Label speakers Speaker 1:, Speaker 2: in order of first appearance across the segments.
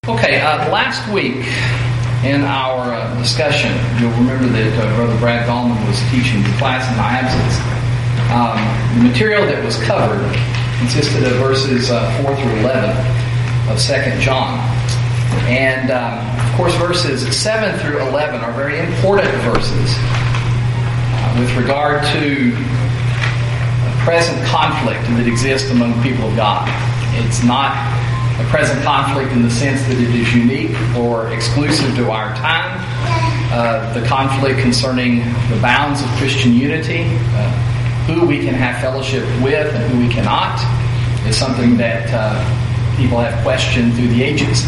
Speaker 1: Okay, last week in our discussion, you'll remember that Brother Brad Gallman was teaching the class in my absence. The material that was covered consisted of verses 4 through 11 of 2 John. And, of course, verses 7 through 11 are very important verses with regard to the present conflict that exists among the people of God. It's not a present conflict in the sense that it is unique or exclusive to our time. The conflict concerning the bounds of Christian unity, who we can have fellowship with and who we cannot, is something that people have questioned through the ages.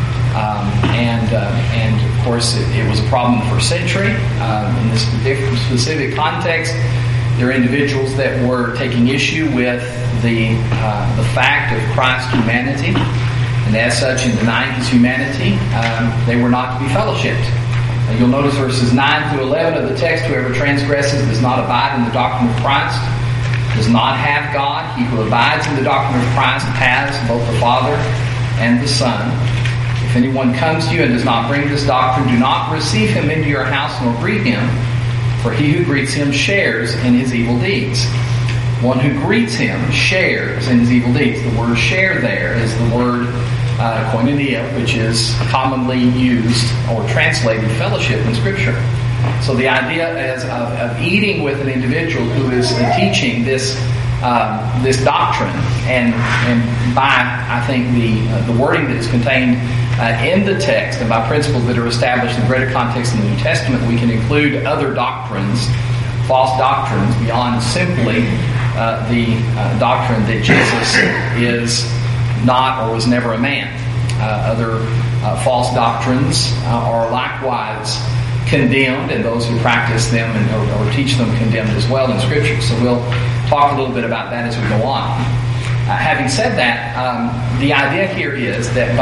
Speaker 1: And of course, it was a problem in the first century. In this specific context, there are individuals that were taking issue with the fact of Christ's humanity, and as such, in denying His humanity, they were not to be fellowshipped. You'll notice verses 9 through 11 of the text: whoever transgresses does not abide in the doctrine of Christ, does not have God. He who abides in the doctrine of Christ has both the Father and the Son. If anyone comes to you and does not bring this doctrine, do not receive him into your house nor greet him, for he who greets him shares in his evil deeds. One who greets him shares in his evil deeds. The word share there is the word koinonia, which is commonly used or translated fellowship in Scripture. So the idea is of eating with an individual who is teaching this doctrine, and by, I think, the wording that is contained in the text, and by principles that are established in the greater context in the New Testament, we can include other doctrines, false doctrines, beyond simply the doctrine that Jesus is not or was never a man. Other false doctrines are likewise condemned, and those who practice them or teach them condemned as well in Scripture. So we'll talk a little bit about that as we go on. Having said that, the idea here is that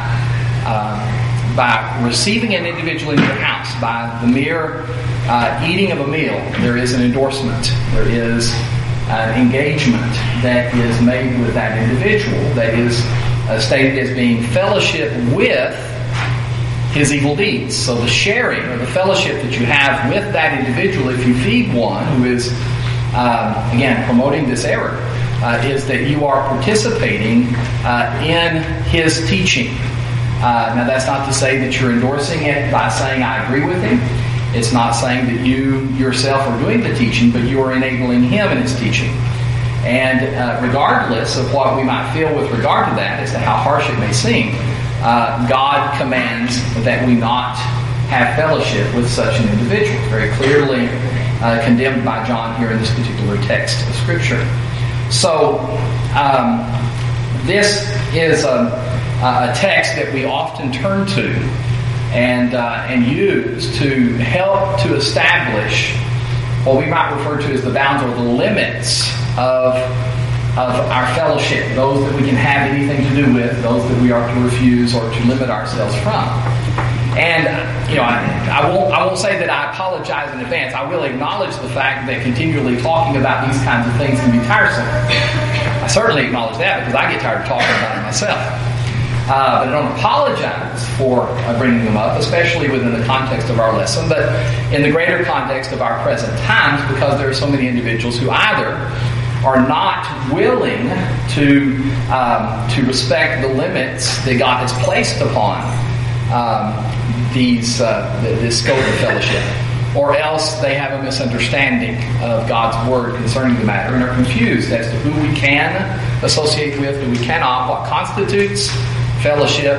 Speaker 1: by receiving an individual into your house, by the mere eating of a meal, there is an endorsement. There is an engagement that is made with that individual that is stated as being fellowship with his evil deeds. So the sharing or the fellowship that you have with that individual, if you feed one who is, again, promoting this error, is that you are participating in his teaching. Now, that's not to say that you're endorsing it by saying, I agree with him. It's not saying that you yourself are doing the teaching, but you are enabling him in his teaching. And regardless of what we might feel with regard to that, as to how harsh it may seem, God commands that we not have fellowship with such an individual. Very clearly condemned by John here in this particular text of Scripture. So this is a text that we often turn to and use to help to establish what we might refer to as the bounds or the limits of our fellowship, those that we can have anything to do with, those that we are to refuse or to limit ourselves from. And I won't say that I apologize in advance. I will acknowledge the fact that continually talking about these kinds of things can be tiresome. I certainly acknowledge that because I get tired of talking about it myself. But I don't apologize for bringing them up, especially within the context of our lesson, but in the greater context of our present times, because there are so many individuals who either are not willing to respect the limits that God has placed upon this scope of fellowship, or else they have a misunderstanding of God's Word concerning the matter and are confused as to who we can associate with, who we cannot, what constitutes fellowship,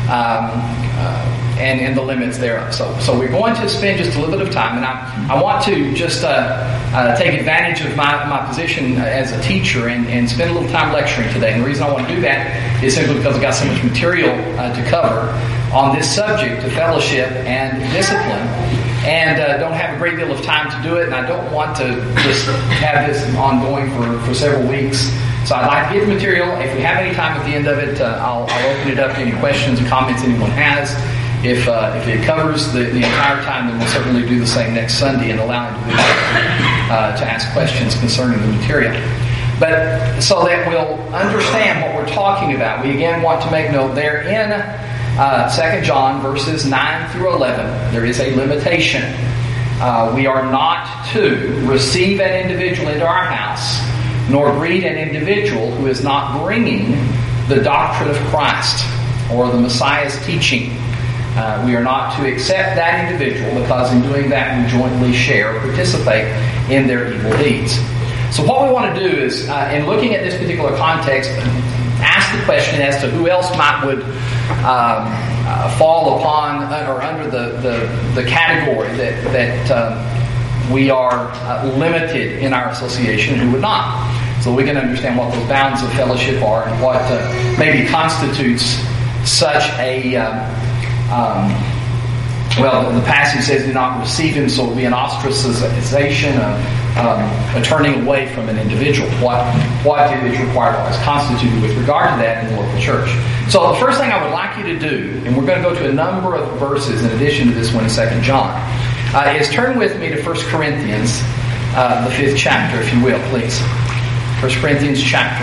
Speaker 1: and the limits thereof. So we're going to spend just a little bit of time, and I want to just take advantage of my position as a teacher and spend a little time lecturing today. And the reason I want to do that is simply because I've got so much material to cover on this subject of fellowship and discipline, and don't have a great deal of time to do it, and I don't want to just have this ongoing for several weeks. So I'd like to get the material. If we have any time at the end of it, I'll open it up to any questions or comments anyone has. If it covers the entire time, then we'll certainly do the same next Sunday and allow individuals to ask questions concerning the material. But so that we'll understand what we're talking about, we again want to make note there in 2 John verses 9 through 11, there is a limitation. We are not to receive an individual into our house, nor greet an individual who is not bringing the doctrine of Christ or the Messiah's teaching. We are not to accept that individual, because in doing that we jointly share or participate in their evil deeds. So what we want to do is, in looking at this particular context, ask the question as to who else would fall upon or under the category that we are limited in our association, and who would not. So we can understand what those bounds of fellowship are and what maybe constitutes such a the passage says do not receive him, so it will be an ostracization, a turning away from an individual. What is required, what is constituted with regard to that in the local church. So the first thing I would like you to do, and we're going to go to a number of verses in addition to this one in 2 John, is turn with me to 1 Corinthians, the 5th chapter, if you will, please. 1 Corinthians chapter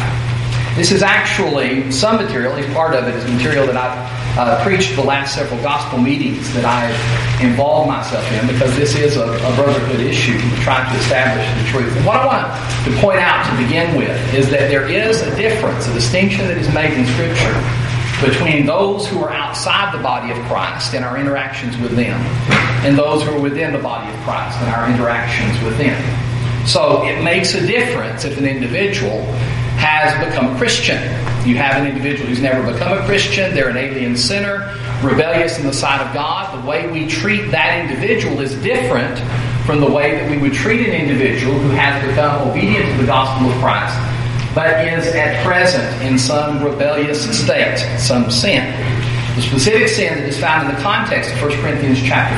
Speaker 1: 5. This is actually some material, at least part of it is material that I've preached the last several gospel meetings that I've involved myself in, because this is a brotherhood issue, trying to establish the truth. And what I want to point out to begin with is that there is a difference, a distinction that is made in Scripture between those who are outside the body of Christ and our interactions with them, and those who are within the body of Christ and our interactions with them. So it makes a difference if an individual has become a Christian. You have an individual who's never become a Christian, they're an alien sinner, rebellious in the sight of God. The way we treat that individual is different from the way that we would treat an individual who has become obedient to the gospel of Christ, but is at present in some rebellious state, some sin. The specific sin that is found in the context of 1 Corinthians chapter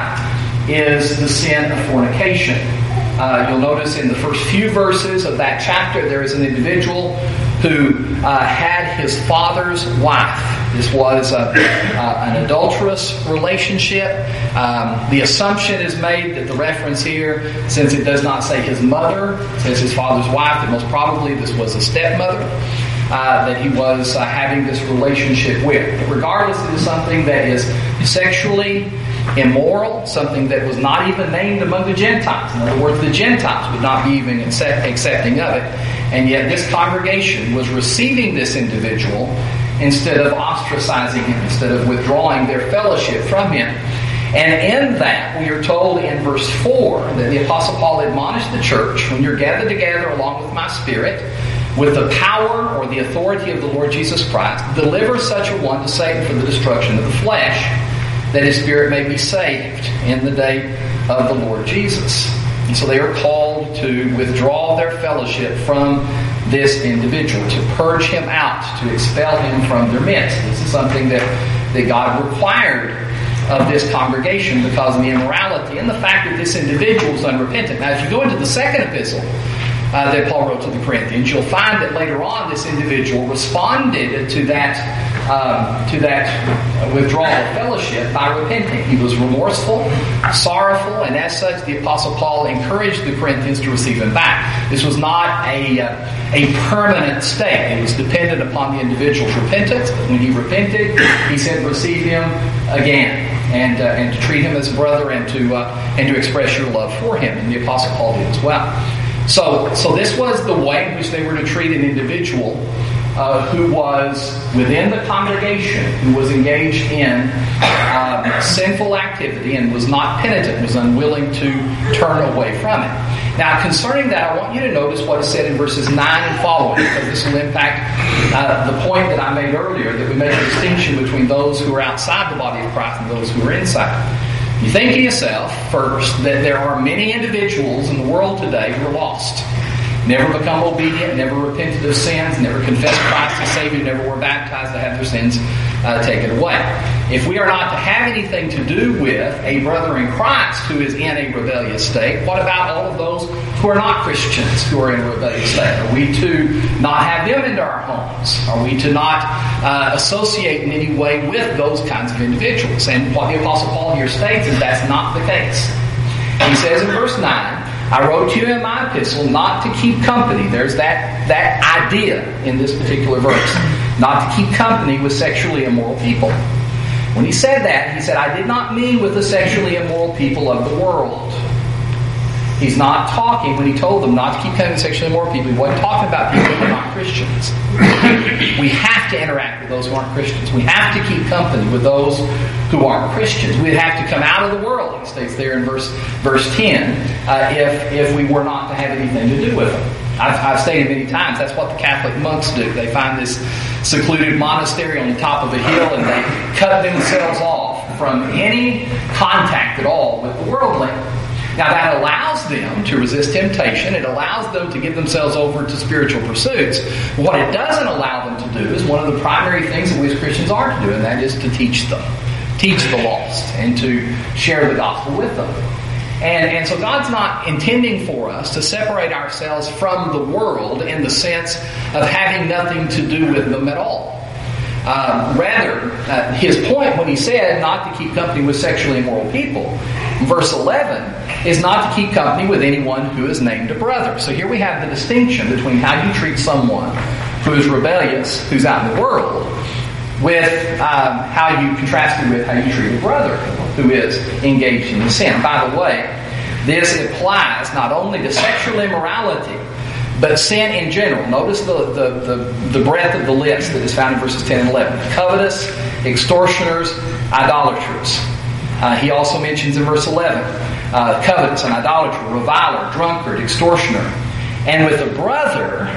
Speaker 1: 5 is the sin of fornication. You'll notice in the first few verses of that chapter there is an individual who had his father's wife. This was an adulterous relationship. The assumption is made that the reference here, since it does not say his mother, it says his father's wife, that most probably this was a stepmother that he was having this relationship with. But regardless, it is something that is sexually immoral, something that was not even named among the Gentiles. In other words, the Gentiles would not be even accepting of it. And yet this congregation was receiving this individual instead of ostracizing him, instead of withdrawing their fellowship from him. And in that, we are told in verse 4 that the Apostle Paul admonished the church, when you're gathered together along with my Spirit, with the power or the authority of the Lord Jesus Christ, deliver such a one to Satan for the destruction of the flesh, that his spirit may be saved in the day of the Lord Jesus. And so they are called to withdraw their fellowship from this individual, to purge him out, to expel him from their midst. This is something that God required of this congregation because of the immorality and the fact that this individual was unrepentant. Now, if you go into the second epistle that Paul wrote to the Corinthians, you'll find that later on this individual responded to that withdrawal of fellowship by repenting. He was remorseful, sorrowful, and as such the Apostle Paul encouraged the Corinthians to receive him back. This was not a permanent state. It was dependent upon the individual's repentance. But when he repented, he said receive him again, and to treat him as a brother, and to express your love for him. And the Apostle Paul did as well. So this was the way in which they were to treat an individual who was within the congregation, who was engaged in sinful activity and was not penitent, was unwilling to turn away from it. Now, concerning that, I want you to notice what is said in verses 9 and following, because this will impact the point that I made earlier, that we make a distinction between those who are outside the body of Christ and those who are inside. You think to yourself, first, that there are many individuals in the world today who are lost. Never become obedient, never repented of sins, never confessed Christ as Savior, never were baptized to have their sins taken away. If we are not to have anything to do with a brother in Christ who is in a rebellious state, what about all of those who are not Christians who are in a rebellious state? Are we to not have them into our homes? Are we to not associate in any way with those kinds of individuals? And what the Apostle Paul here states is that's not the case. He says in verse 9, I wrote to you in my epistle not to keep company. There's that idea in this particular verse. not to keep company with sexually immoral people. When he said that, he said, I did not mean with the sexually immoral people of the world. He's not talking, when he told them not to keep company with sexually immoral people, he wasn't talking about people who are not Christians. We have to interact with those who aren't Christians. We have to keep company with those who aren't Christians. We have to come out of the world, he states there in verse 10, if we were not to have anything to do with them. I've stated many times, that's what the Catholic monks do. They find this secluded monastery on the top of a hill and they cut themselves off from any contact at all with the worldling. Now that allows them to resist temptation. It allows them to give themselves over to spiritual pursuits. What it doesn't allow them to do is one of the primary things that we as Christians are to do, and that is to teach them. Teach the lost and to share the gospel with them. And so God's not intending for us to separate ourselves from the world in the sense of having nothing to do with them at all. Rather, his point when he said not to keep company with sexually immoral people, verse 11, is not to keep company with anyone who is named a brother. So here we have the distinction between how you treat someone who is rebellious, who's out in the world, with how you contrast it with how you treat a brother who is engaged in sin. By the way, this applies not only to sexual immorality, but sin in general. Notice the breadth of the list that is found in verses 10 and 11. Covetous, extortioners, idolaters. He also mentions in verse 11, covetous, an idolater, reviler, drunkard, extortioner. And with a brother,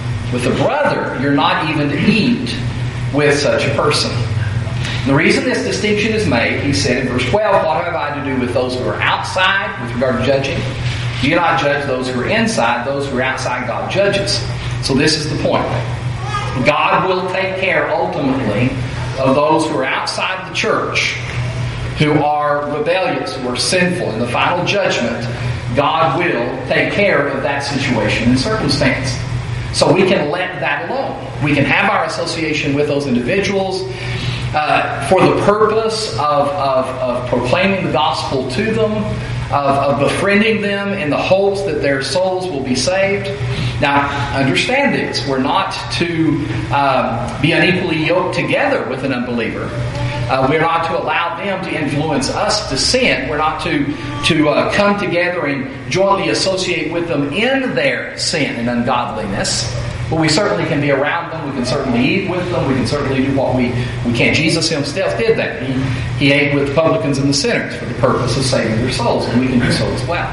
Speaker 1: you're not even to eat with such a person. The reason this distinction is made, he said in verse 12, what have I to do with those who are outside with regard to judging? Do you not judge those who are inside? Those who are outside, God judges. So this is the point. God will take care ultimately of those who are outside the church, who are rebellious, who are sinful. In the final judgment, God will take care of that situation and circumstance. So we can let that alone. We can have our association with those individuals for the purpose of proclaiming the gospel to them, of befriending them in the hopes that their souls will be saved. Now, understand this. We're not to be unequally yoked together with an unbeliever. We're not to allow them to influence us to sin. We're not to come together and jointly associate with them in their sin and ungodliness. But we certainly can be around them. We can certainly eat with them. We can certainly do what we can. Jesus himself did that. He ate with the publicans and the sinners for the purpose of saving their souls, and we can do so as well.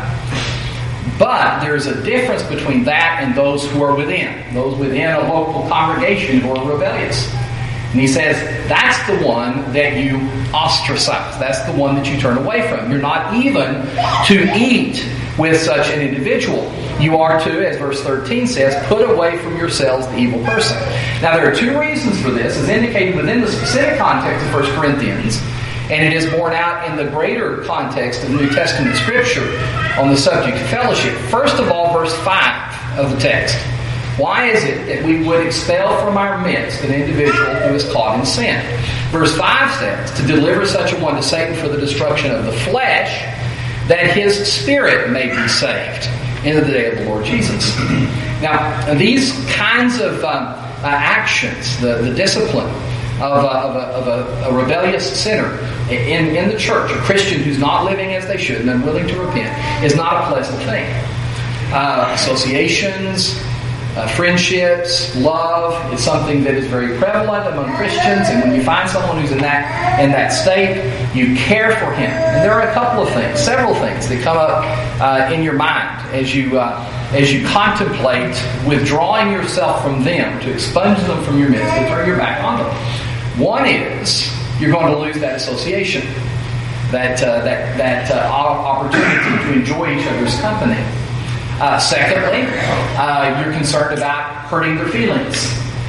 Speaker 1: But there is a difference between that and those who are within. Those within a local congregation who are rebellious. And he says, that's the one that you ostracize. That's the one that you turn away from. You're not even to eat with such an individual. You are to, as verse 13 says, put away from yourselves the evil person. Now there are two reasons for this, as indicated within the specific context of 1 Corinthians, and it is borne out in the greater context of New Testament Scripture on the subject of fellowship. First of all, verse 5 of the text. Why is it that we would expel from our midst an individual who is caught in sin? Verse 5 says, to deliver such a one to Satan for the destruction of the flesh, that his spirit may be saved in the day of the Lord Jesus. Now, these kinds of actions, the discipline of a rebellious sinner in the church, a Christian who's not living as they should and unwilling to repent, is not a pleasant thing. Associations, friendships, love is something that is very prevalent among Christians, and when you find someone who's in that state, you care for him. And there are a couple of things, several things that come up in your mind as you contemplate withdrawing yourself from them, to expunge them from your midst, to turn your back on them. One is you're going to lose that association, that opportunity to enjoy each other's company. Secondly, you're concerned about hurting their feelings.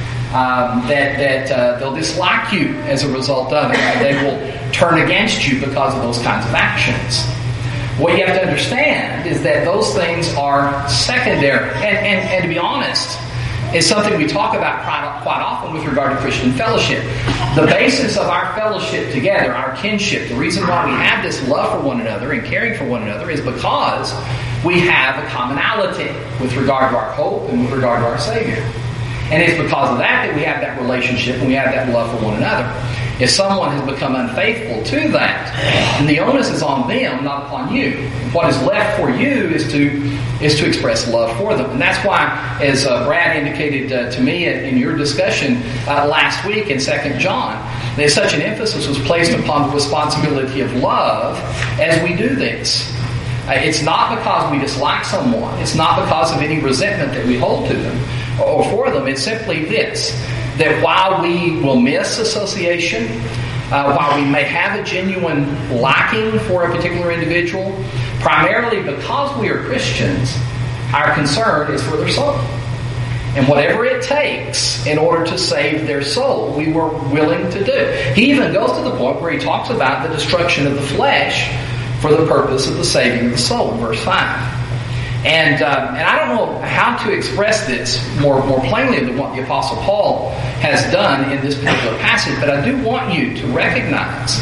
Speaker 1: That they'll dislike you as a result of it. They will turn against you because of those kinds of actions. What you have to understand is that those things are secondary. And to be honest, is something we talk about quite often with regard to Christian fellowship. The basis of our fellowship together, our kinship, the reason why we have this love for one another and caring for one another is because we have a commonality with regard to our hope and with regard to our Savior. And it's because of that we have that relationship and we have that love for one another. If someone has become unfaithful to that, then the onus is on them, not upon you. What is left for you is to express love for them. And that's why, as Brad indicated to me in your discussion last week in 2 John, that such an emphasis was placed upon the responsibility of love as we do this. It's not because we dislike someone. It's not because of any resentment that we hold to them or for them. It's simply this, that while we will miss association, while we may have a genuine liking for a particular individual, primarily because we are Christians, our concern is for their soul. And whatever it takes in order to save their soul, we were willing to do. He even goes to the point where he talks about the destruction of the flesh for the purpose of the saving of the soul, in verse 5. And I don't know how to express this more plainly than what the Apostle Paul has done in this particular passage, but I do want you to recognize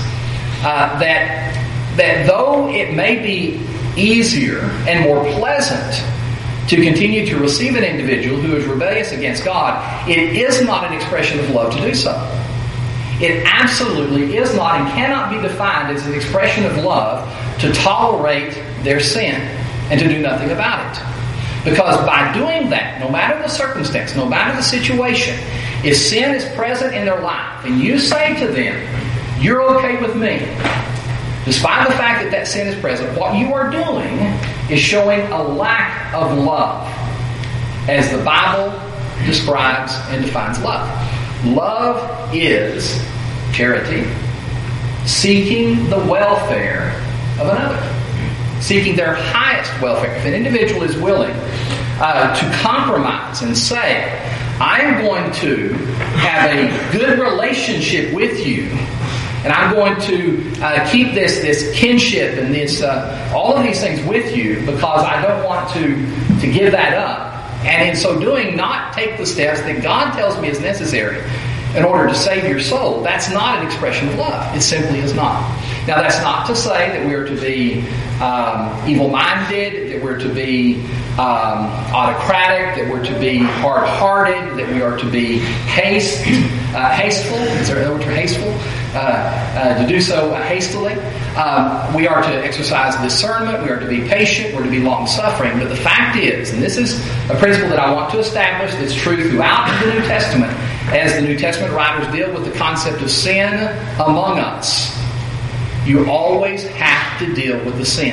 Speaker 1: that though it may be easier and more pleasant to continue to receive an individual who is rebellious against God, it is not an expression of love to do so. It absolutely is not and cannot be defined as an expression of love to tolerate their sin and to do nothing about it. Because by doing that, no matter the circumstance, no matter the situation, if sin is present in their life and you say to them, you're okay with me, despite the fact that that sin is present, what you are doing is showing a lack of love, as the Bible describes and defines love. Love is charity, seeking the welfare of another, seeking their highest welfare. If an individual is willing to compromise and say, I am going to have a good relationship with you, and I'm going to keep this kinship and this all of these things with you because I don't want to give that up, and in so doing not take the steps that God tells me is necessary in order to save your soul, that's not an expression of love. It simply is not. Now, that's not to say that we're to be evil-minded, that we're to be autocratic, that we're to be hard-hearted, that we are to be hasteful. Is there another word for hasteful? To do so hastily. We are to exercise discernment. We are to be patient. We're to be long-suffering. But the fact is, and this is a principle that I want to establish that's true throughout the New Testament, as the New Testament writers deal with the concept of sin among us, you always have to deal with the sin.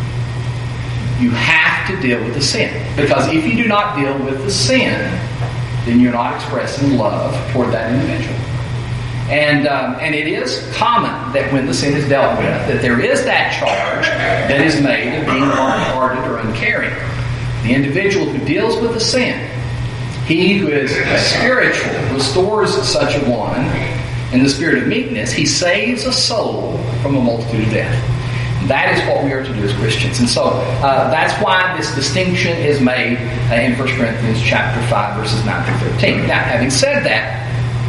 Speaker 1: You have to deal with the sin. Because if you do not deal with the sin, then you're not expressing love toward that individual. And it is common that when the sin is dealt with, that there is that charge that is made of being hard-hearted or uncaring. The individual who deals with the sin, he who is spiritual, restores such a one in the spirit of meekness. He saves a soul from a multitude of death. That is what we are to do as Christians. And so that's why this distinction is made in 1 Corinthians chapter 5, verses 9 through 13. Now, having said that,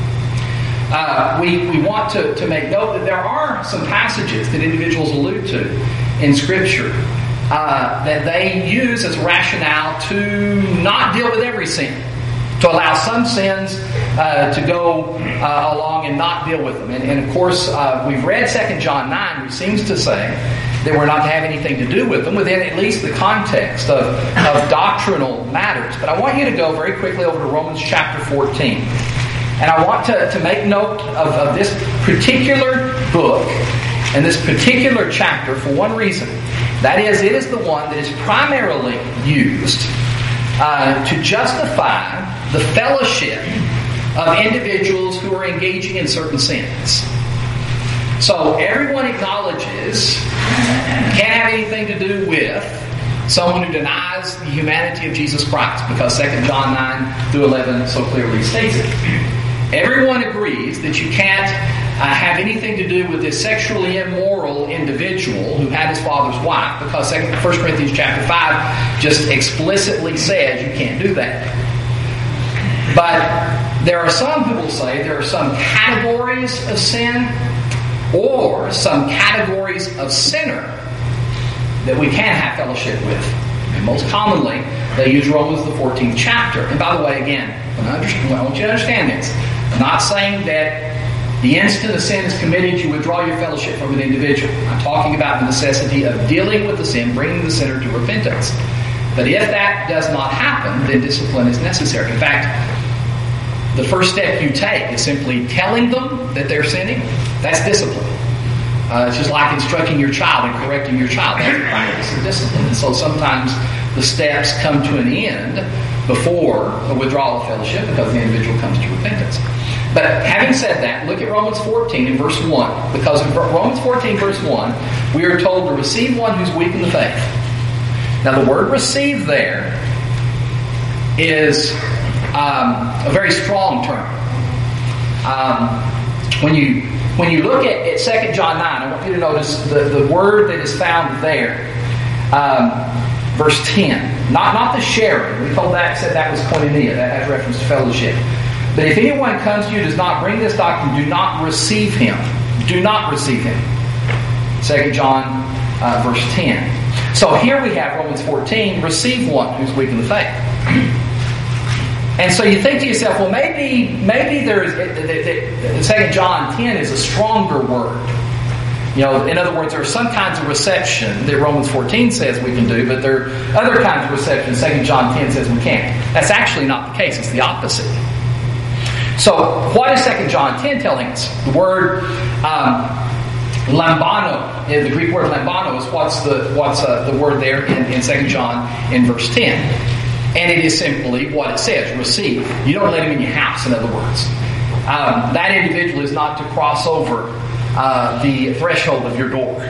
Speaker 1: we want to make note that there are some passages that individuals allude to in Scripture that they use as rationale to not deal with every sin, to allow some sins to go along and not deal with them. And of course, we've read 2 John 9, which seems to say that we're not to have anything to do with them within at least the context of doctrinal matters. But I want you to go very quickly over to Romans chapter 14. And I want to make note of this particular book and this particular chapter for one reason. That is, it is the one that is primarily used to justify the fellowship of individuals who are engaging in certain sins. So everyone acknowledges you can't have anything to do with someone who denies the humanity of Jesus Christ, because 2 John 9 through 11 so clearly states it. Everyone agrees that you can't have anything to do with this sexually immoral individual who had his father's wife, because 1 Corinthians chapter 5 just explicitly says you can't do that. But there are some who will say there are some categories of sin or some categories of sinner that we can have fellowship with. And most commonly, they use Romans the 14th chapter. And by the way, again, I want you to understand this. I'm not saying that the instant a sin is committed, you withdraw your fellowship from an individual. I'm talking about the necessity of dealing with the sin, bringing the sinner to repentance. But if that does not happen, then discipline is necessary. In fact, the first step you take is simply telling them that they're sinning. That's discipline. It's just like instructing your child and correcting your child. That's a practice of discipline. And so sometimes the steps come to an end before a withdrawal of fellowship because the individual comes to repentance. But having said that, look at Romans 14 in verse 1. Because in Romans 14 verse 1, we are told to receive one who's weak in the faith. Now the word receive there is a very strong term. When you look at 2 John 9, I want you to notice the word that is found there. Verse 10. Not the sharing. We said that was koinonia. That has reference to fellowship. But if anyone comes to you and does not bring this doctrine, do not receive him. Do not receive him. 2 John verse 10. So here we have Romans 14, receive one who's weak in the faith. And so you think to yourself, well, maybe there's 2 John 10 is a stronger word. You know, in other words, there are some kinds of reception that Romans 14 says we can do, but there are other kinds of reception 2 John 10 says we can't. That's actually not the case. It's the opposite. So, what is 2 John 10 telling us? The word lambano, the Greek word lambano, is what's the word there in 2 John in verse 10. And it is simply what it says, receive. You don't let him in your house, in other words. That individual is not to cross over the threshold of your door.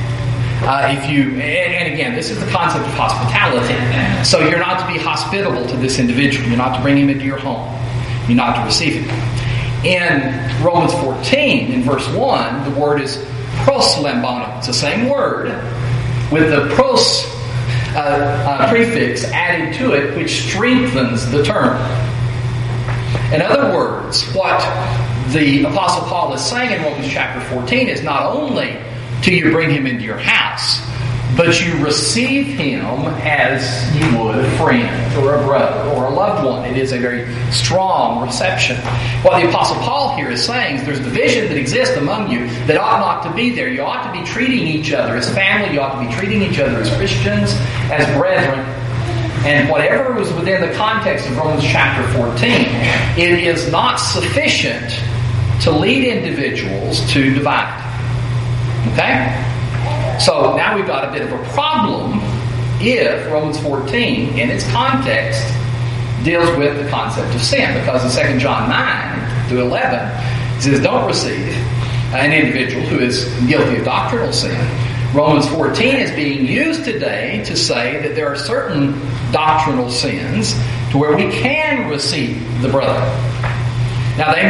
Speaker 1: And again, this is the concept of hospitality. So you're not to be hospitable to this individual. You're not to bring him into your home. You're not to receive him. In Romans 14, in verse 1, the word is proslambano. It's the same word with the pros prefix added to it, which strengthens the term. In other words, what the Apostle Paul is saying in Romans chapter 14 is not only do you bring him into your house, but you receive him as you would a friend or a brother or a loved one. It is a very strong reception. What the Apostle Paul here is saying is there's division that exists among you that ought not to be there. You ought to be treating each other as family. You ought to be treating each other as Christians, as brethren. And whatever was within the context of Romans chapter 14, it is not sufficient to lead individuals to divide. Okay? So now we've got a bit of a problem if Romans 14, in its context, deals with the concept of sin. Because in 2 John 9 through 11, it says, don't receive an individual who is guilty of doctrinal sin. Romans 14 is being used today to say that there are certain doctrinal sins to where we can receive the brother. Now they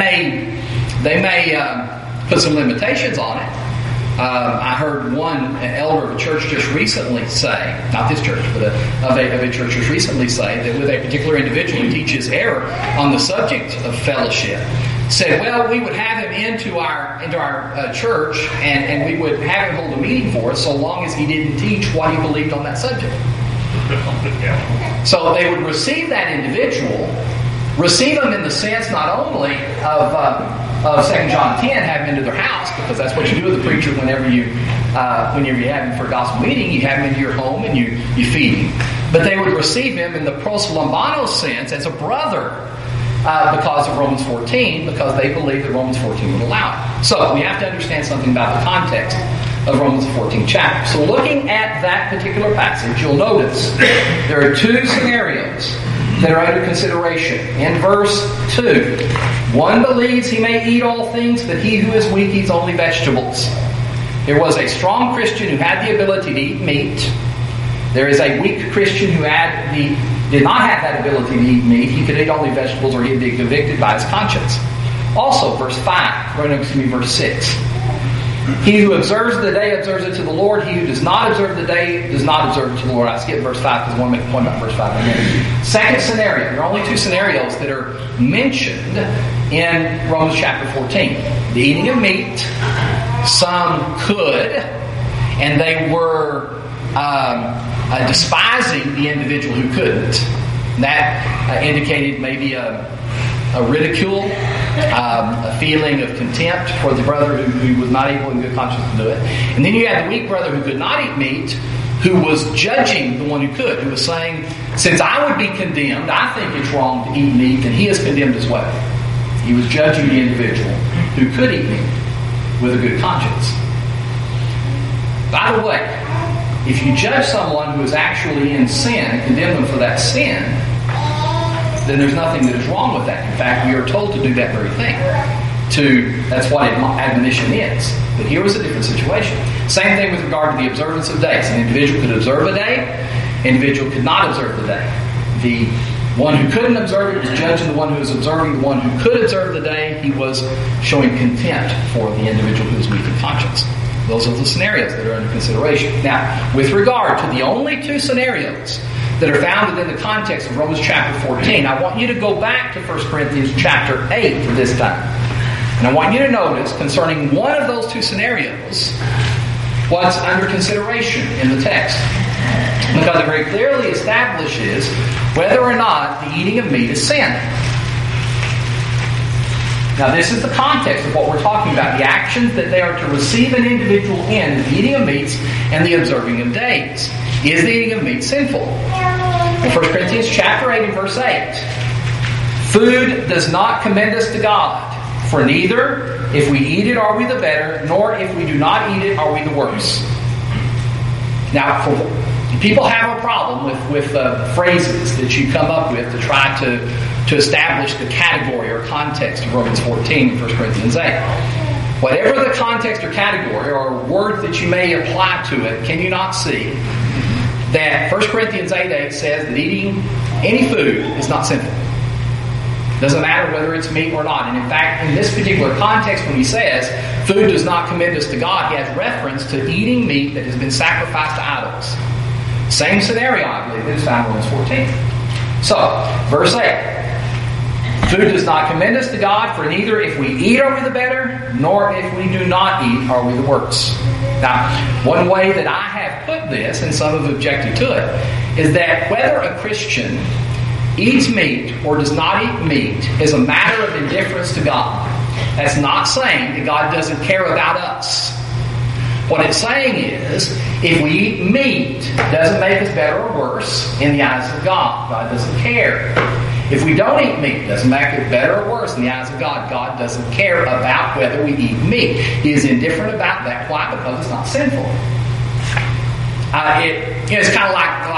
Speaker 1: may put some limitations on it. I heard one elder of a church just recently say, not this church, but of a church just recently say that with a particular individual who teaches error on the subject of fellowship, said, well, we would have him into our church and we would have him hold a meeting for us so long as he didn't teach what he believed on that subject. So they would receive that individual, receive him in the sense not only of 2 John 10, have him into their house, because that's what you do with the preacher whenever you have him for a gospel meeting. You have him into your home and you feed him. But they would receive him in the proslambano sense as a brother because of Romans 14, because they believe that Romans 14 would allow it. So we have to understand something about the context of Romans 14 chapter. So looking at that particular passage, you'll notice there are two scenarios that are under consideration. In verse 2, one believes he may eat all things, but he who is weak eats only vegetables. There was a strong Christian who had the ability to eat meat. There is a weak Christian who did not have that ability to eat meat. He could eat only vegetables or he'd be convicted by his conscience. Also, verse 6. He who observes the day observes it to the Lord. He who does not observe the day does not observe it to the Lord. I skipped verse 5 because I want to make a point about verse 5 in a minute. Second scenario. There are only two scenarios that are mentioned in Romans chapter 14. The eating of meat. Some could, and they were despising the individual who couldn't. That indicated maybe a ridicule, a feeling of contempt for the brother who was not able in good conscience to do it. And then you had the weak brother who could not eat meat, who was judging the one who could, who was saying, since I would be condemned, I think it's wrong to eat meat, then he is condemned as well. He was judging the individual who could eat meat with a good conscience. By the way, if you judge someone who is actually in sin and condemn them for that sin, then there's nothing that is wrong with that. In fact, we are told to do that very thing. That's what admonition is. But here was a different situation. Same thing with regard to the observance of days. An individual could observe a day, an individual could not observe the day. The one who couldn't observe it was judging the one who was observing the one who could observe the day. He was showing contempt for the individual who was weak in conscience. Those are the scenarios that are under consideration. Now, with regard to the only two scenarios that are found within the context of Romans chapter 14, I want you to go back to 1 Corinthians chapter 8 for this time. And I want you to notice concerning one of those two scenarios what's under consideration in the text. Because it very clearly establishes whether or not the eating of meat is sin. Now this is the context of what we're talking about. The actions that they are to receive an individual in the eating of meats and the observing of days. Is the eating of meat sinful? In 1 Corinthians chapter 8 and verse 8, food does not commend us to God, for neither if we eat it are we the better, nor if we do not eat it are we the worse. Now, people have a problem with phrases that you come up with to try to establish the category or context of Romans 14 and 1 Corinthians 8. Whatever the context or category or word that you may apply to it, can you not see that 1 Corinthians 8:8 says that eating any food is not sinful? Doesn't matter whether it's meat or not. And in fact, in this particular context, when he says food does not commend us to God, he has reference to eating meat that has been sacrificed to idols. Same scenario, I believe, that is found in Romans 14. So, verse 8. Food does not commend us to God, for neither if we eat are we the better, nor if we do not eat are we the worse. Now, one way that I have put this, and some have objected to it, is that whether a Christian eats meat or does not eat meat is a matter of indifference to God. That's not saying that God doesn't care about us. What it's saying is, if we eat meat, it doesn't make us better or worse in the eyes of God. God doesn't care. If we don't eat meat, it doesn't make it better or worse in the eyes of God. God doesn't care about whether we eat meat. He is indifferent about that. Why? Because it's not sinful. It's kind of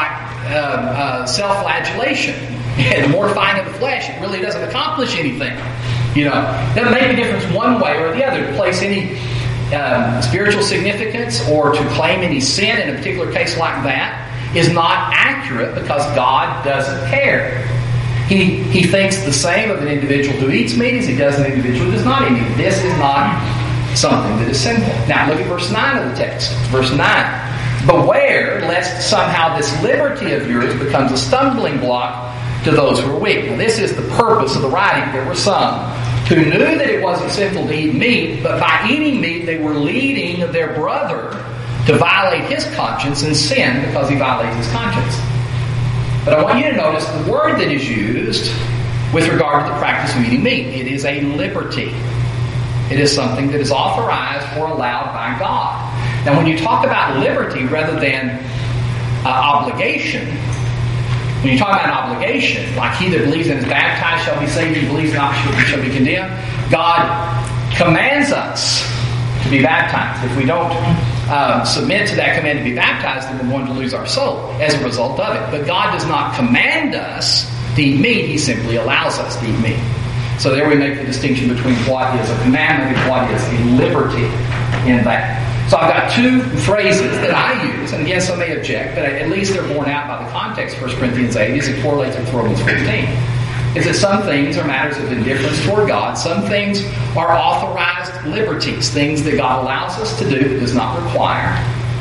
Speaker 1: like self-flagellation. The mortifying of the flesh, it really doesn't accomplish anything. It doesn't make a difference one way or the other to place any spiritual significance or to claim any sin in a particular case like that is not accurate because God doesn't care. He thinks the same of an individual who eats meat as he does an individual who does not eat meat. This is not something that is sinful. Now look at verse 9 of the text. Verse 9. Beware lest somehow this liberty of yours becomes a stumbling block to those who are weak. Now this is the purpose of the writing. There were some who knew that it wasn't sinful to eat meat, but by eating meat they were leading their brother to violate his conscience and sin because he violates his conscience. But I want you to notice the word that is used with regard to the practice of eating meat. It is a liberty. It is something that is authorized or allowed by God. Now when you talk about liberty rather than obligation, when you talk about an obligation, like he that believes and is baptized shall be saved, he believes not shall be condemned, God commands us to be baptized. If we don't submit to that command to be baptized, then we're going to lose our soul as a result of it. But God does not command us to eat meat, he simply allows us to eat meat. So there we make the distinction between what is a commandment and what is a liberty in that. So I've got two phrases that I use, and again some may object, but at least they're borne out by the context of 1 Corinthians 8 as it correlates with Romans 15. Is that some things are matters of indifference toward God, some things are authorized liberties, things that God allows us to do but does not require.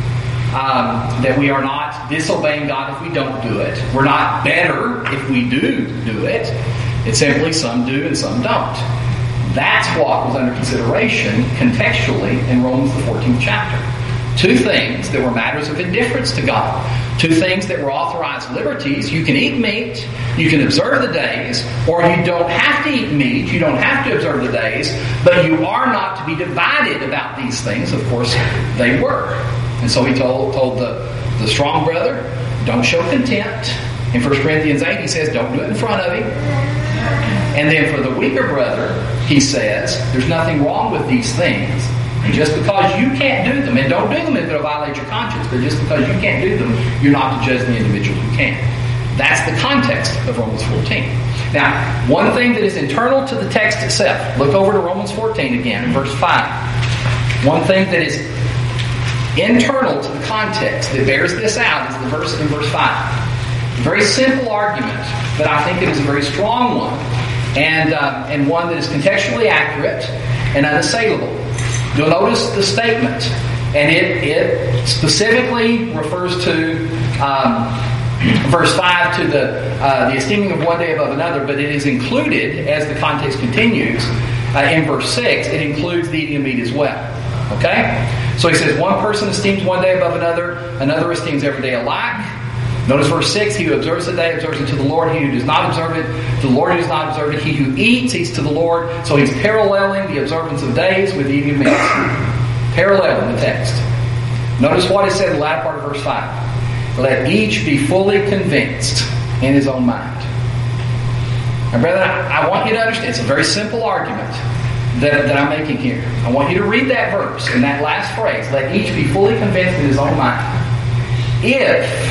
Speaker 1: That we are not disobeying God if we don't do it. We're not better if we do it. It's simply some do and some don't. That's what was under consideration contextually in Romans the 14th chapter. Two things that were matters of indifference to God. Two things that were authorized liberties. You can eat meat, you can observe the days, or you don't have to eat meat, you don't have to observe the days, but you are not to be divided about these things. Of course, they were. And so he told the strong brother, don't show contempt. In 1 Corinthians 8, he says, don't do it in front of him. And then for the weaker brother, he says, there's nothing wrong with these things. And just because you can't do them, and don't do them if it'll violate your conscience, but just because you can't do them, you're not to judge the individual who can. That's the context of Romans 14. Now, one thing that is internal to the text itself, look over to Romans 14 again in verse 5. One thing that is internal to the context that bears this out is the verse in verse 5. A very simple argument, but I think it is a very strong one, and one that is contextually accurate and unassailable. You'll notice the statement, and it specifically refers to verse 5 to the esteeming of one day above another, but it is included, as the context continues, in verse 6, it includes the eating of meat as well. Okay? So he says, one person esteems one day above another esteems every day alike. Notice verse 6, he who observes the day observes it to the Lord. He who does not observe it, to the Lord who does not observe it. He who eats to the Lord. So he's paralleling the observance of days with the eating of meat. Paralleling the text. Notice what is said in the latter part of verse 5. Let each be fully convinced in his own mind. Now, brethren, I want you to understand, it's a very simple argument that I'm making here. I want you to read that verse in that last phrase. Let each be fully convinced in his own mind. If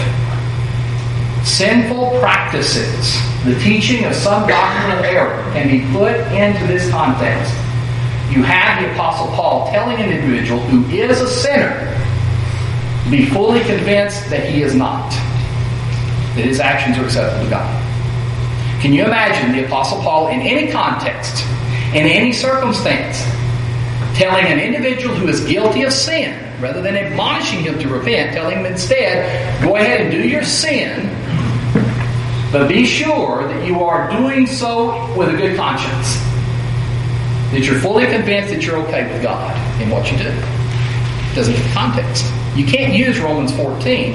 Speaker 1: sinful practices, the teaching of some doctrinal error, can be put into this context, you have the Apostle Paul telling an individual who is a sinner, be fully convinced that he is not, that his actions are acceptable to God. Can you imagine the Apostle Paul in any context, in any circumstance, telling an individual who is guilty of sin, rather than admonishing him to repent, telling him instead, go ahead and do your sin, but be sure that you are doing so with a good conscience. That you're fully convinced that you're okay with God in what you do. It doesn't fit the context. You can't use Romans 14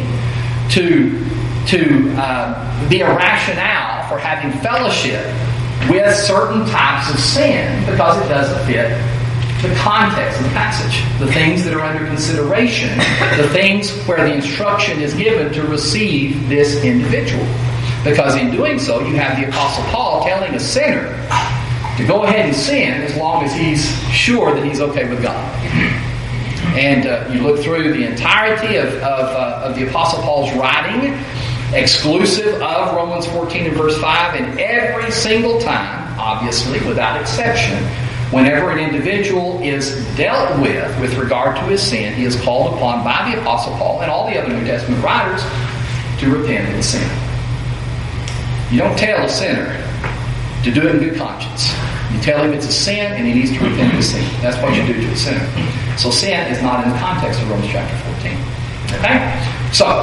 Speaker 1: to be a rationale for having fellowship with certain types of sin, because it doesn't fit the context of the passage. The things that are under consideration, the things where the instruction is given to receive this individual. Because in doing so, you have the Apostle Paul telling a sinner to go ahead and sin as long as he's sure that he's okay with God. And you look through the entirety of the Apostle Paul's writing, exclusive of Romans 14 and verse 5, and every single time, obviously, without exception, whenever an individual is dealt with regard to his sin, he is called upon by the Apostle Paul and all the other New Testament writers to repent of his sin. You don't tell a sinner to do it in good conscience. You tell him it's a sin and he needs to repent of his sin. That's what you do to a sinner. So sin is not in the context of Romans chapter 14. Okay? So,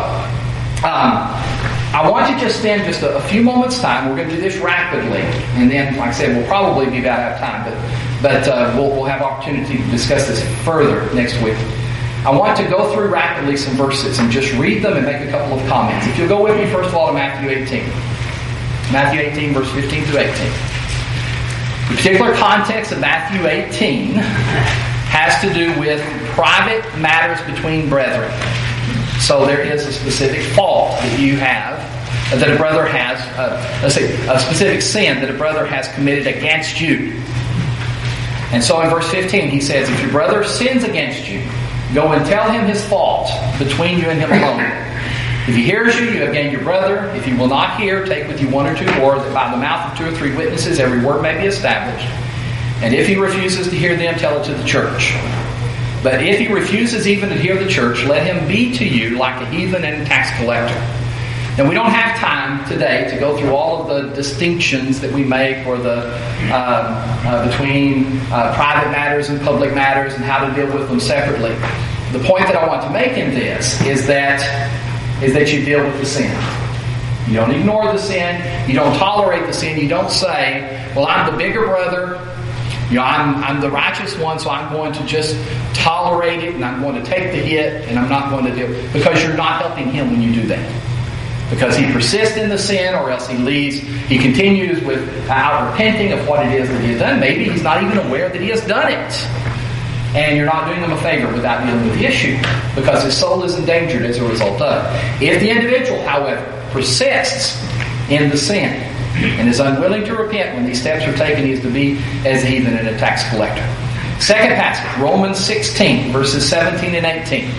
Speaker 1: I want you to just spend just a few moments' time. We're going to do this rapidly. And then, like I said, we'll probably be about out of time. But we'll have opportunity to discuss this further next week. I want to go through rapidly some verses and just read them and make a couple of comments. If you'll go with me, first of all, to Matthew 18. Matthew 18, verse 15 through 18. The particular context of Matthew 18 has to do with private matters between brethren. So there is a specific fault that you have, that a brother has, a specific sin that a brother has committed against you. And so in verse 15 he says, if your brother sins against you, go and tell him his fault between you and him alone. If he hears you, you have gained your brother. If he will not hear, take with you one or two more, that by the mouth of 2 or 3 witnesses every word may be established. And if he refuses to hear them, tell it to the church. But if he refuses even to hear the church, let him be to you like a heathen and a tax collector. Now, we don't have time today to go through all of the distinctions that we make, or the between private matters and public matters, and how to deal with them separately. The point that I want to make in this is that you deal with the sin. You don't ignore the sin. You don't tolerate the sin. You don't say, well, I'm the bigger brother, I'm the righteous one, so I'm going to just tolerate it, and I'm going to take the hit, and I'm not going to deal. Because you're not helping him when you do that. Because he persists in the sin, or else he leaves. He continues without repenting of what it is that he has done. Maybe he's not even aware that he has done it. And you're not doing him a favor without dealing with the issue, because his soul is endangered as a result of it. If the individual, however, persists in the sin and is unwilling to repent when these steps are taken, he is to be as a heathen and a tax collector. Second passage, Romans 16, verses 17 and 18.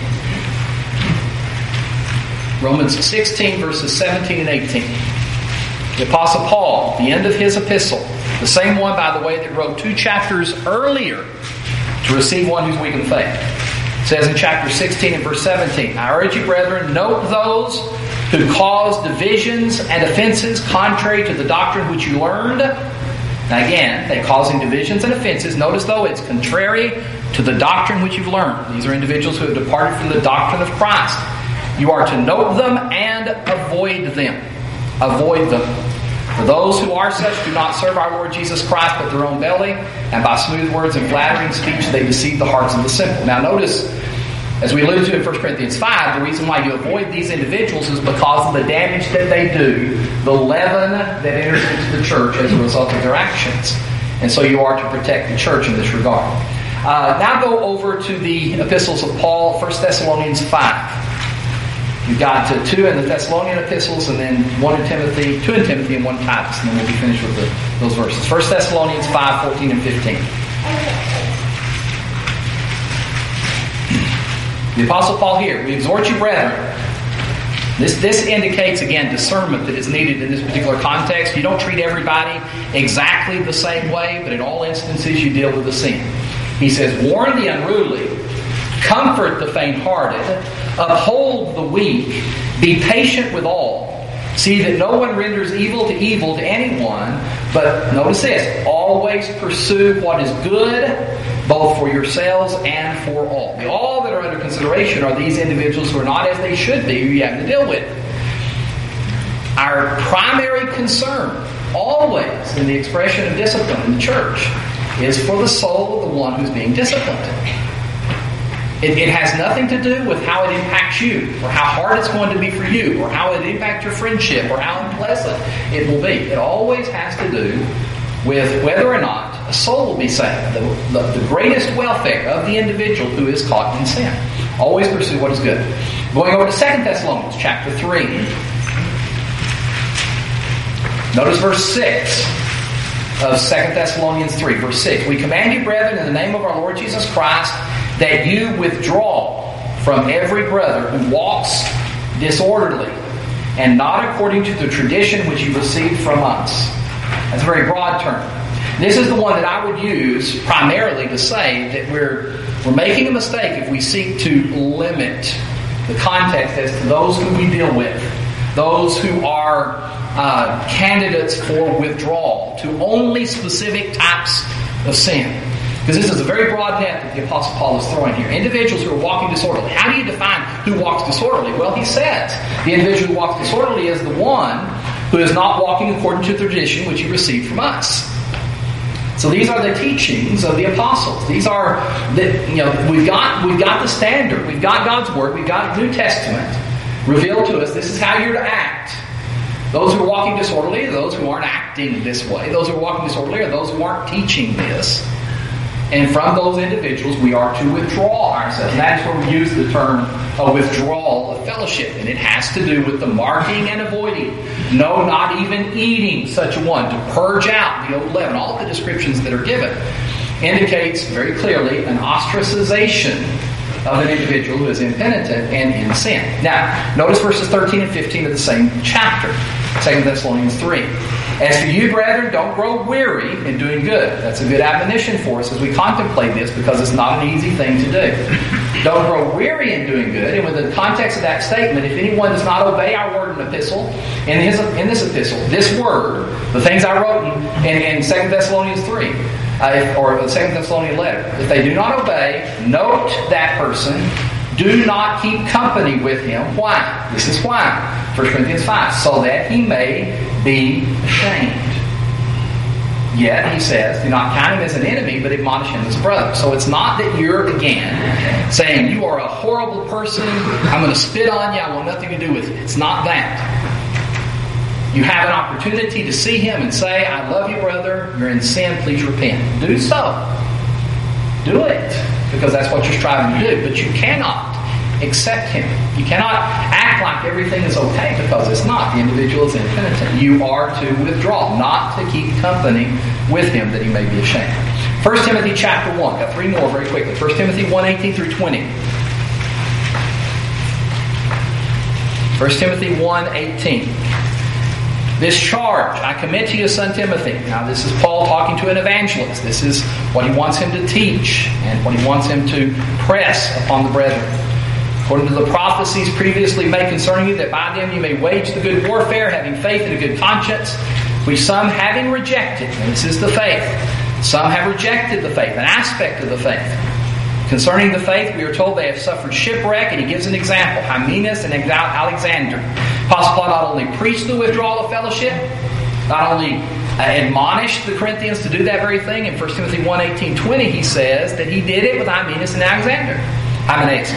Speaker 1: Romans 16, verses 17 and 18. The Apostle Paul, the end of his epistle, the same one, by the way, that wrote 2 chapters earlier to receive one who's weak in faith. It says in chapter 16 and verse 17, I urge you, brethren, note those who cause divisions and offenses contrary to the doctrine which you learned. Now again, they're causing divisions and offenses. Notice though, it's contrary to the doctrine which you've learned. These are individuals who have departed from the doctrine of Christ. You are to note them and avoid them. Avoid them. For those who are such do not serve our Lord Jesus Christ, but their own belly, and by smooth words and flattering speech they deceive the hearts of the simple. Now notice, as we alluded to in 1 Corinthians 5, the reason why you avoid these individuals is because of the damage that they do, the leaven that enters into the church as a result of their actions. And so you are to protect the church in this regard. Now go over to the epistles of Paul, 1 Thessalonians 5. You've got 2 in the Thessalonian epistles, and then 2 in Timothy, and 1 Titus, and then we'll be finished with those verses. 1 Thessalonians 5, 14 and 15. The Apostle Paul here, we exhort you, brethren. This indicates, again, discernment that is needed in this particular context. You don't treat everybody exactly the same way, but in all instances you deal with the sin. He says, warn the unruly, comfort the faint-hearted, uphold the weak, be patient with all. See that no one renders evil to anyone, but notice this, always pursue what is good, both for yourselves and for all. The all that are under consideration are these individuals who are not as they should be, who you have to deal with. Our primary concern, always in the expression of discipline in the church, is for the soul of the one who's being disciplined. It has nothing to do with how it impacts you, or how hard it's going to be for you, or how it impacts your friendship, or how unpleasant it will be. It always has to do with whether or not a soul will be saved. The greatest welfare of the individual who is caught in sin. Always pursue what is good. Going over to 2 Thessalonians chapter 3. Notice verse 6 of 2 Thessalonians 3. Verse 6. We command you, brethren, in the name of our Lord Jesus Christ, that you withdraw from every brother who walks disorderly and not according to the tradition which you received from us. That's a very broad term. This is the one that I would use primarily to say that we're making a mistake if we seek to limit the context as to those who we deal with, those who are candidates for withdrawal, to only specific types of sin. Because this is a very broad net that the Apostle Paul is throwing here. Individuals who are walking disorderly. How do you define who walks disorderly? Well, he says the individual who walks disorderly is the one who is not walking according to the tradition which he received from us. So these are the teachings of the apostles. These are we've got the standard. We've got God's Word. We've got the New Testament revealed to us. This is how you're to act. Those who are walking disorderly are those who aren't acting this way. Those who are walking disorderly are those who aren't teaching this. And from those individuals, we are to withdraw ourselves. And that's where we use the term a withdrawal of fellowship. And it has to do with the marking and avoiding. No, not even eating such a one. To purge out the old leaven. All of the descriptions that are given indicates very clearly an ostracization of an individual who is impenitent and in sin. Now, notice verses 13 and 15 of the same chapter. 2 Thessalonians 3. As for you, brethren, don't grow weary in doing good. That's a good admonition for us as we contemplate this, because it's not an easy thing to do. Don't grow weary in doing good. And within the context of that statement, if anyone does not obey our word in epistle, in this epistle, this word, the things I wrote in 2 Thessalonians 3, or the 2 Thessalonian letter, if they do not obey, note that person. Do not keep company with him. Why? This is why. 1 Corinthians 5. So that he may be ashamed. Yet, he says, do not count him as an enemy, but admonish him as a brother. So it's not that you're, again, saying, you are a horrible person, I'm going to spit on you, I want nothing to do with you. It's not that. You have an opportunity to see him and say, I love you, brother, you're in sin, please repent. Do so. Do it. Because that's what you're striving to do. But you cannot accept him. You cannot act like everything is okay, because it's not. The individual is impenitent. You are to withdraw, not to keep company with him that he may be ashamed. 1 Timothy chapter 1. Got three more very quickly. 1 Timothy 1:18 through 20. 1 Timothy 1:18. This charge I commit to you, son Timothy. Now this is Paul talking to an evangelist. This is what he wants him to teach and what he wants him to press upon the brethren. According to the prophecies previously made concerning you, that by them you may wage the good warfare, having faith and a good conscience, which some having rejected, and this is the faith, some have rejected the faith, an aspect of the faith. Concerning the faith, we are told they have suffered shipwreck, and he gives an example, Hymenaeus and Alexander. Apostle Paul not only preached the withdrawal of fellowship, not only admonished the Corinthians to do that very thing. In 1 Timothy 1:18-20, he says that he did it with Hymenaeus and Alexander. Hymenaeus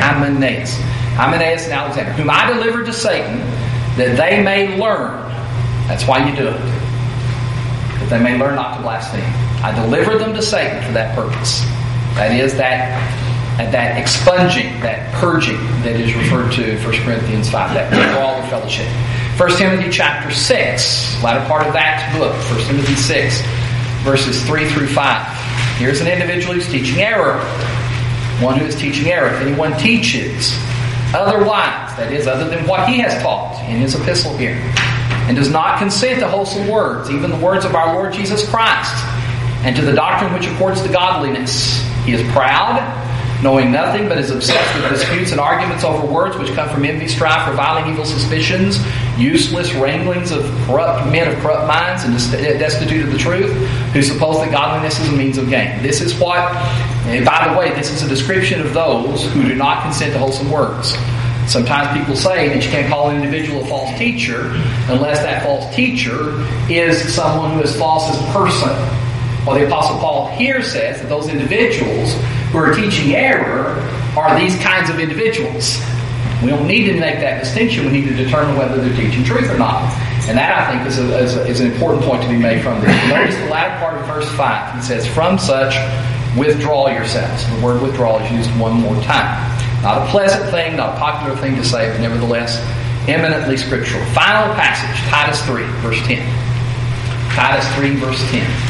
Speaker 1: and Alexander, whom I delivered to Satan, that they may learn. That's why you do it. That they may learn not to blaspheme. I delivered them to Satan for that purpose. That is that expunging, that purging that is referred to in 1 Corinthians 5, that withdrawal of fellowship. 1 Timothy chapter 6, latter part of that book, 1 Timothy 6, verses 3 through 5. Here's an individual who's teaching error. One who is teaching error. If anyone teaches otherwise, that is, other than what he has taught in his epistle here, and does not consent to wholesome words, even the words of our Lord Jesus Christ, and to the doctrine which accords to godliness, he is proud, knowing nothing, but is obsessed with disputes and arguments over words which come from envy, strife, reviling, evil suspicions, useless wranglings of corrupt men of corrupt minds, and destitute of the truth, who suppose that godliness is a means of gain. This is what, and by the way, this is a description of those who do not consent to wholesome words. Sometimes people say that you can't call an individual a false teacher unless that false teacher is someone who is false as a person. Well, the Apostle Paul here says that those individuals who are teaching error are these kinds of individuals. We don't need to make that distinction. We need to determine whether they're teaching truth or not. And that, I think, is an important point to be made from this. Notice the latter part of verse 5. He says, from such, withdraw yourselves. The word withdraw is used one more time. Not a pleasant thing, not a popular thing to say, but nevertheless, eminently scriptural. Final passage, Titus 3, verse 10. Titus 3, verse 10.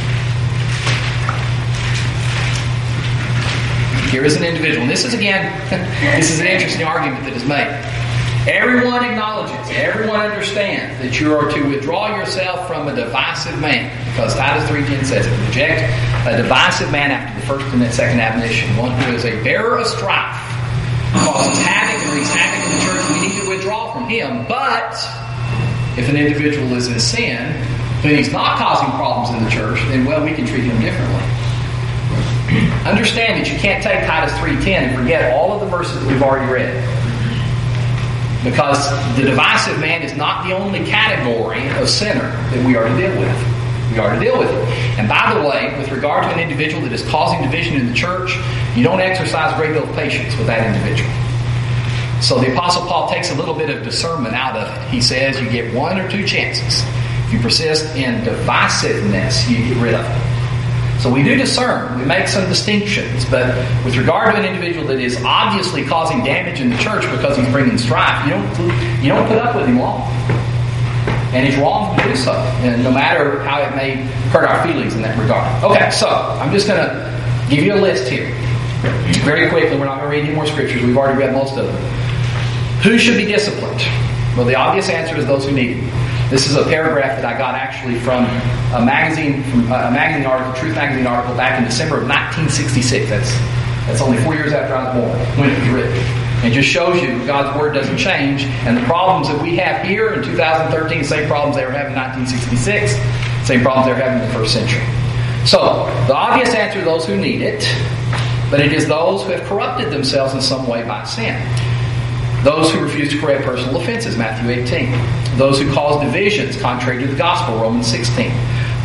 Speaker 1: Here is an individual. And this is, again, this is an interesting argument that is made. Everyone acknowledges, everyone understands that you are to withdraw yourself from a divisive man. Because Titus 3:10 says it. Reject a divisive man after the first and the second admonition. One who is a bearer of strife, causes havoc and wreaks havoc in the church. We need to withdraw from him. But if an individual is in sin, but he's not causing problems in the church, then, well, we can treat him differently. Understand that you can't take Titus 3:10 and forget all of the verses that we've already read. Because the divisive man is not the only category of sinner that we are to deal with. We are to deal with it. And by the way, with regard to an individual that is causing division in the church, you don't exercise a great deal of patience with that individual. So the Apostle Paul takes a little bit of discernment out of it. He says you get one or two chances. If you persist in divisiveness, you get rid of it. So we do discern, we make some distinctions, but with regard to an individual that is obviously causing damage in the church because he's bringing strife, you don't put up with him long. And it's wrong to do so, and no matter how it may hurt our feelings in that regard. Okay, so I'm just going to give you a list here. Very quickly, we're not going to read any more scriptures. We've already read most of them. Who should be disciplined? Well, the obvious answer is those who need it. This is a paragraph that I got actually from a magazine article, Truth Magazine article, back in December of 1966. That's only 4 years after I was born when it was written. It just shows you God's Word doesn't change, and the problems that we have here in 2013, same problems they were having in 1966, same problems they were having in the first century. So, the obvious answer is those who need it, but it is those who have corrupted themselves in some way by sin. Those who refuse to correct personal offenses, Matthew 18. Those who cause divisions contrary to the gospel, Romans 16.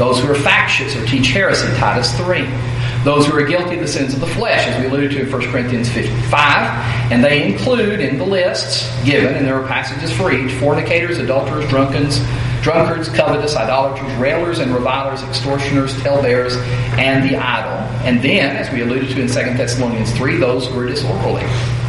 Speaker 1: Those who are factious or teach heresy, Titus 3. Those who are guilty of the sins of the flesh, as we alluded to in 1 Corinthians 55. And they include in the lists given, and there are passages for each, fornicators, adulterers, drunkards, covetous, idolaters, railers and revilers, extortioners, talebearers, and the idle. And then, as we alluded to in 2 Thessalonians 3, those who are disorderly.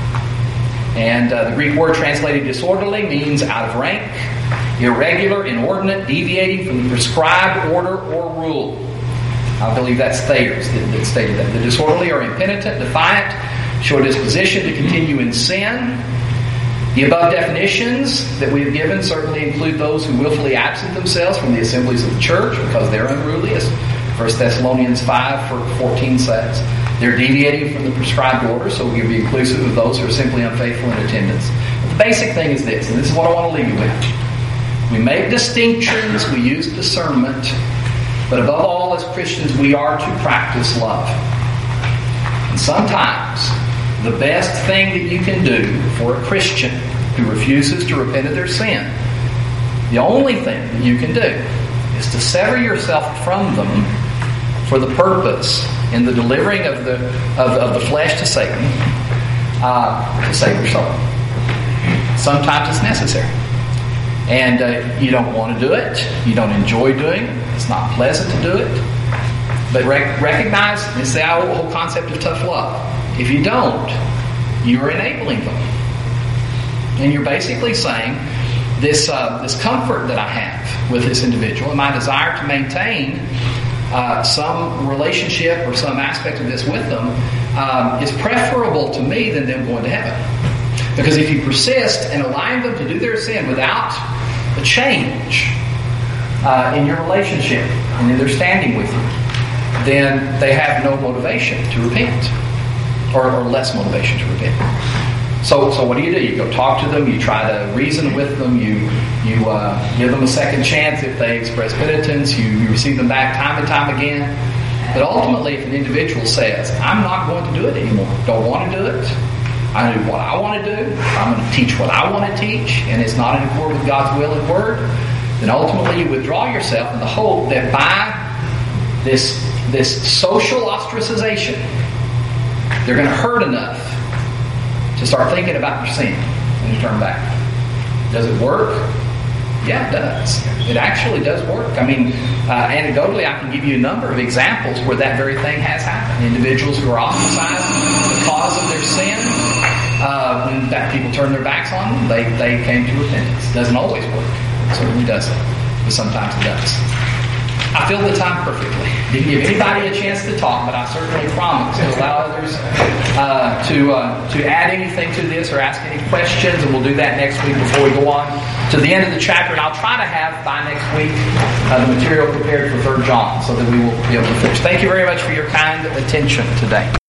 Speaker 1: And the Greek word translated disorderly means out of rank, irregular, inordinate, deviating from the prescribed order or rule. I believe that's Thayer's that stated that. The disorderly are impenitent, defiant, show a disposition to continue in sin. The above definitions that we have given certainly include those who willfully absent themselves from the assemblies of the church because they're unruly, as 1 Thessalonians 5:14 says. They're deviating from the prescribed order, so we'll be inclusive of those who are simply unfaithful in attendance. But the basic thing is this, and this is what I want to leave you with. We make distinctions, we use discernment, but above all, as Christians, we are to practice love. And sometimes, the best thing that you can do for a Christian who refuses to repent of their sin, the only thing that you can do is to sever yourself from them for the purpose in the delivering of the flesh to Satan to save your soul. Sometimes it's necessary. And you don't want to do it. You don't enjoy doing it. It's not pleasant to do it. But recognize, this is the whole concept of tough love. If you don't, you're enabling them. And you're basically saying, this comfort that I have with this individual and my desire to maintain some relationship or some aspect of this with them is preferable to me than them going to heaven. Because if you persist and allow them to do their sin without a change in your relationship and in their standing with you, then they have no motivation to repent, or less motivation to repent. So what do? You go talk to them, you try to reason with them, you give them a second chance if they express penitence, you receive them back time and time again. But ultimately, if an individual says, I'm not going to do it anymore, don't want to do it, I do what I want to do, I'm going to teach what I want to teach, and it's not in accord with God's will and word, then ultimately you withdraw yourself in the hope that by this social ostracization, they're going to hurt enough to start thinking about your sin and to turn back. Does it work? Yeah, it does. It actually does work. I mean, anecdotally, I can give you a number of examples where that very thing has happened. Individuals who are ostracized because of their sin, when that people turn their backs on them, they came to repentance. It doesn't always work. It certainly doesn't. But sometimes it does. I filled the time perfectly. Didn't give anybody a chance to talk, but I certainly promised to allow others to add anything to this or ask any questions, and we'll do that next week before we go on to the end of the chapter. And I'll try to have by next week the material prepared for 3 John so that we will be able to finish. Thank you very much for your kind attention today.